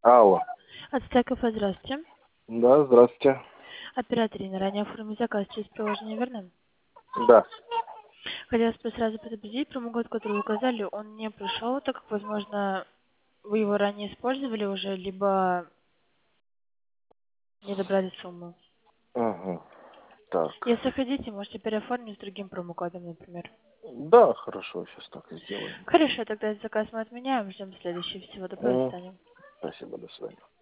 Алло. Ацтек кафе, здравствуйте. Да, здравствуйте. Оператор Ирина, ранее оформил заказ через приложение, верно? Да. Хотелось бы сразу предупредить, промокод, который вы указали, он не пришел, так как, возможно, вы его ранее использовали уже, либо не добрали сумму. Ага. Так. Если хотите, можете переоформить с другим промокодом, например. Да, хорошо, сейчас так и сделаем. Хорошо, тогда заказ мы отменяем, ждем следующий. Всего доброго, до свидания. Спасибо, до свидания.